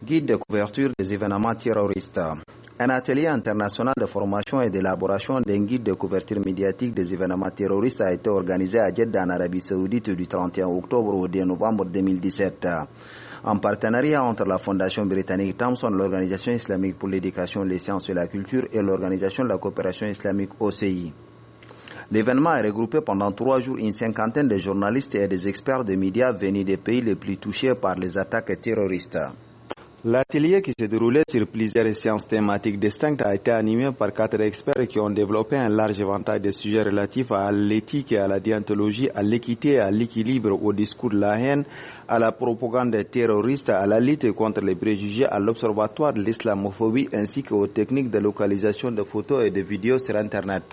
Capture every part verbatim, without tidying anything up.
Guide de couverture des événements terroristes. Un atelier international de formation et d'élaboration d'un guide de couverture médiatique des événements terroristes a été organisé à Jeddah en Arabie Saoudite du trente et un octobre au deux novembre deux mille dix-sept. En partenariat entre la Fondation britannique Thomson, l'Organisation islamique pour l'éducation, les sciences et la culture et l'Organisation de la coopération islamique O C I. L'événement a regroupé pendant trois jours une cinquantaine de journalistes et des experts de médias venus des pays les plus touchés par les attaques terroristes. L'atelier qui s'est déroulé sur plusieurs séances thématiques distinctes a été animé par quatre experts qui ont développé un large éventail de sujets relatifs à l'éthique et à la déontologie, à l'équité, à l'équilibre, au discours de la haine, à la propagande terroriste, à la lutte contre les préjugés, à l'observatoire de l'islamophobie ainsi qu'aux techniques de localisation de photos et de vidéos sur Internet.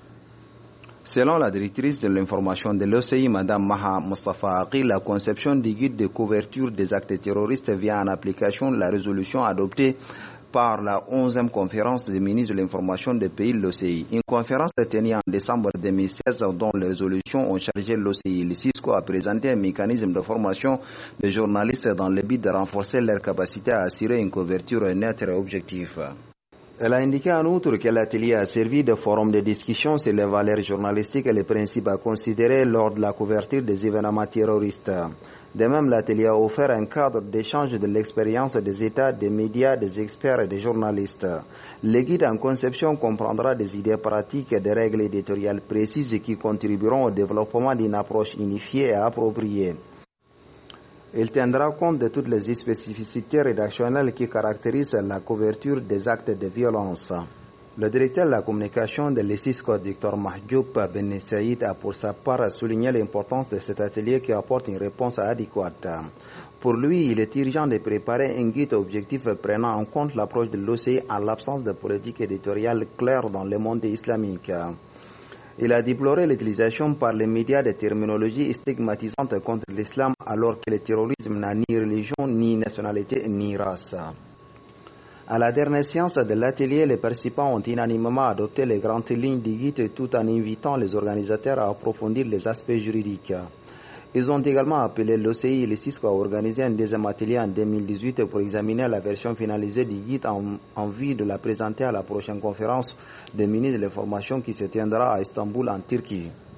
Selon la directrice de l'information de l'O C I, Mme Maha Mustafa Aqil, la conception du guide de couverture des actes terroristes vient en application de la résolution adoptée par la onzième conférence des ministres de l'information des pays de l'O C I. Une conférence tenue en décembre deux mille seize dont les résolutions ont chargé l'O C I. Le CISCO a présenté un mécanisme de formation des journalistes dans le but de renforcer leur capacité à assurer une couverture neutre et objective. Elle a indiqué en outre que l'atelier a servi de forum de discussion sur les valeurs journalistiques et les principes à considérer lors de la couverture des événements terroristes. De même, l'atelier a offert un cadre d'échange de l'expérience des États, des médias, des experts et des journalistes. Le guide en conception comprendra des idées pratiques et des règles éditoriales précises qui contribueront au développement d'une approche unifiée et appropriée. Il tiendra compte de toutes les spécificités rédactionnelles qui caractérisent la couverture des actes de violence. Le directeur de la communication de l'E S I S C O, Docteur Mahjoub Ben Saïd, a pour sa part souligné l'importance de cet atelier qui apporte une réponse adéquate. Pour lui, il est urgent de préparer un guide objectif prenant en compte l'approche de l'O C I en l'absence de politique éditoriale claire dans le monde islamique. Il a déploré l'utilisation par les médias de terminologies stigmatisantes contre l'islam alors que le terrorisme n'a ni religion, ni nationalité, ni race. À la dernière séance de l'atelier, les participants ont unanimement adopté les grandes lignes du guide tout en invitant les organisateurs à approfondir les aspects juridiques. Ils ont également appelé l'O C I et le CISCO à organiser un deuxième atelier en deux mille dix-huit pour examiner la version finalisée du guide en, en vue de la présenter à la prochaine conférence des ministres de l'information qui se tiendra à Istanbul en Turquie.